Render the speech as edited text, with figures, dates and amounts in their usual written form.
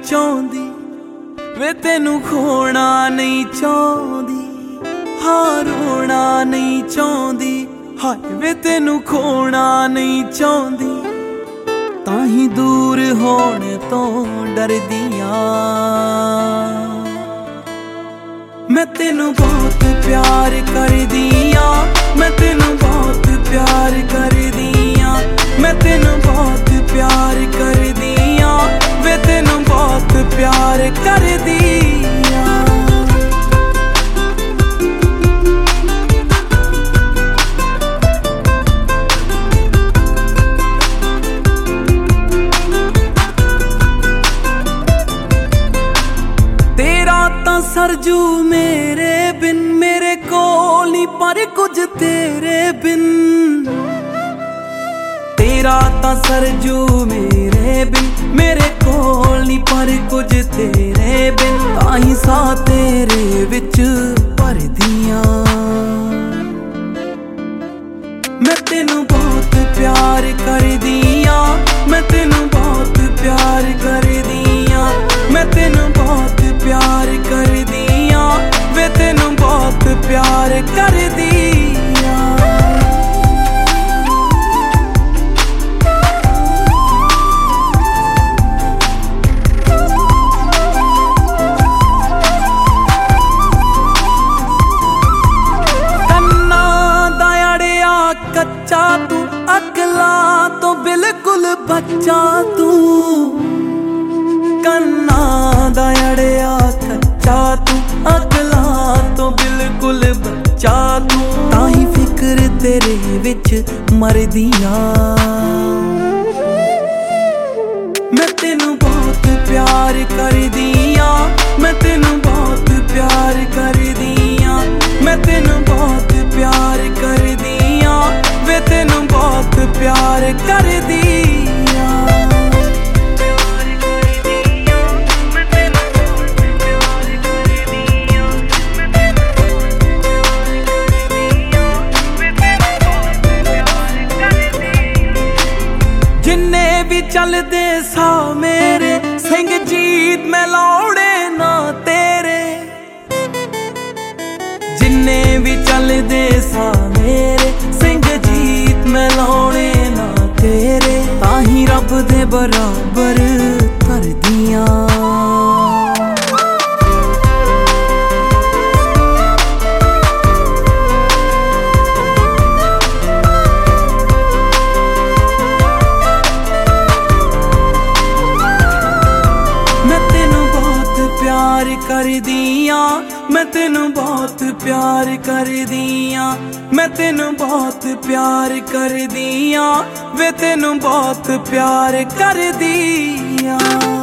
ਚਾਹੁੰਦੀ ਵੇ ਤੈਨੂੰ ਖੋਣਾ ਨਹੀਂ ਚਾਹੁੰਦੀ ਹਾਂ ਰੋਣਾ ਨਹੀਂ ਚਾਹੁੰਦੀ ਹਾਏ ਵੇ ਤੈਨੂੰ ਖੋਣਾ ਨਹੀਂ ਚਾਹੁੰਦੀ ਤਾਂ ਹੀ ਦੂਰ ਹੋਣ ਤੋਂ ਡਰਦੀਆਂ ਮੈਂ ਤੈਨੂੰ ਬਹੁਤ ਪਿਆਰ ਕਰਦੀ ਆਂ ਮੈਂ ਤੈਨੂੰ ਬਹੁਤ ਪਿਆਰ ਕਰਦੀ ਆਂ ਮੈਂ ਤੈਨੂੰ ਬਹੁਤ ਪਿਆਰ ਕਰਦੀ ਆਂ ਵੇ ਤੈਨੂੰ ਬਹੁਤ ਪਿਆਰ ਕਰਦੀ ਆਂ ਤੇਰਾ ਤਾਂ ਸਰਜੂ ਮੇਰੇ ਬਿਨ ਮੇਰੇ ਕੋਲ ਨਹੀਂ ਪਰ ਕੁਝ ਤੇਰੇ ਬਿਨ ਤੇਰਾ ਤਾਂ ਸਰਜੂ ਮੇਰੇ ਬਿਨ ਮੇਰੇ ਕੋਲ ਨਹੀਂ ਪਰ ਕੁਝ ਤੇਰੇ ਬਿਨ ਤਾਂ ਹੀ ਸਾਹ ਤੇਰੇ ਵਿੱਚ ਭਰਦੀਆਂ ਮੈਂ ਤੈਨੂੰ ਬਹੁਤ ਪਿਆਰ ਕਰਦੀ ਆਂ ਮੈਂ ਤੈਨੂੰ ਬਹੁਤ ਪਿਆਰ ਕਰਦੀ ਆਂ ਮੈਂ ਤੈਨੂੰ ਬਹੁਤ ਪਿਆਰ ਕਰਦੀ ਆਂ ਵੇ ਤੈਨੂੰ ਬਹੁਤ ਪਿਆਰ ਕਰਦੀ ਆਂ ਕੰਨਾਂ ਦਾ ਅੜਿਆ ਕੱਚਾ ਤੂੰ ਅਕਲਾਂ ਤੋਂ ਬਿਲਕੁਲ ਬੱਚਾ ਤੂੰ ਕੰਨਾਂ ਦਾ ਅੜਿਆ ਕੱਚਾ ਤੂੰ ਅਕਲਾਂ ਤੋਂ ਬਿਲਕੁਲ ਬੱਚਾ ਤੂੰ ਤਾਂ ਹੀ ਫਿਕਰ ਤੇਰੇ ਵਿੱਚ ਮਰਦੀਆਂ ਮੈਂ ਤੈਨੂੰ ਬਹੁਤ ਪਿਆਰ ਕਰਦੀ ਆਂ ਮੈਂ ਤੈਨੂੰ ਬਹੁਤ ਪਿਆਰ ਕਰਦੀ ਆਂ ਮੈਂ ਤੈਨੂੰ ਬਹੁਤ ਪਿਆਰ ਕਰਦੀ ਆਂ ਵੇ ਤੈਨੂੰ ਬਹੁਤ ਪਿਆਰ ਕਰਦੀ ਆਂ ਵੀ ਚੱਲਦੇ ਸਾ ਮੇਰੇ ਸਿੰਘ ਜੀਤ ਮੈਂ ਲਾਉਣੇ ਨਾ ਤੇਰੇ ਜਿੰਨੇ ਵੀ ਚੱਲਦੇ ਸਾ ਮੇਰੇ ਸਿੰਘ ਜੀਤ ਮੈਂ ਲਾਉਣੇ ਨਾ ਤੇਰੇ ਤਾਂ ਹੀ ਰੱਬ ਦੇ ਬਰਾਬਰ ਕਰਦੀਆਂ ਪਿਆਰ ਕਰਦੀ ਆਂ ਮੈਂ ਤੈਨੂੰ ਬਹੁਤ ਪਿਆਰ ਕਰਦੀ ਆਂ ਮੈਂ ਤੈਨੂੰ ਬਹੁਤ ਪਿਆਰ ਕਰਦੀ ਆਂ ਵੇ ਤੈਨੂੰ ਬਹੁਤ ਪਿਆਰ ਕਰਦੀ ਆਂ